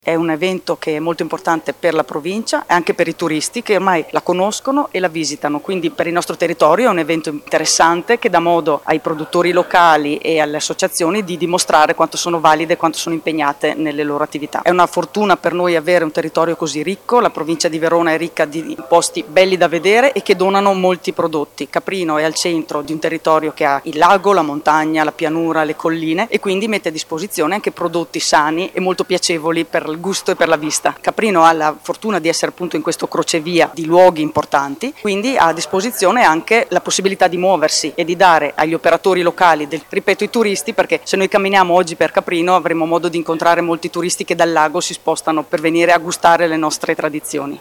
È un evento che è molto importante per la provincia e anche per i turisti che ormai la conoscono e la visitano, quindi per il nostro territorio è un evento interessante che dà modo ai produttori locali e alle associazioni di dimostrare quanto sono valide e quanto sono impegnate nelle loro attività. È una fortuna per noi avere un territorio così ricco, la provincia di Verona è ricca di posti belli da vedere e che donano molti prodotti. Caprino è al centro di un territorio che ha il lago, la montagna, la pianura, le colline e quindi mette a disposizione anche prodotti sani e molto piacevoli per il gusto e per la vista. Caprino ha la fortuna di essere appunto in questo crocevia di luoghi importanti, quindi ha a disposizione anche la possibilità di muoversi e di dare agli operatori locali, ripeto i turisti, perché se noi camminiamo oggi per Caprino avremo modo di incontrare molti turisti che dal lago si spostano per venire a gustare le nostre tradizioni.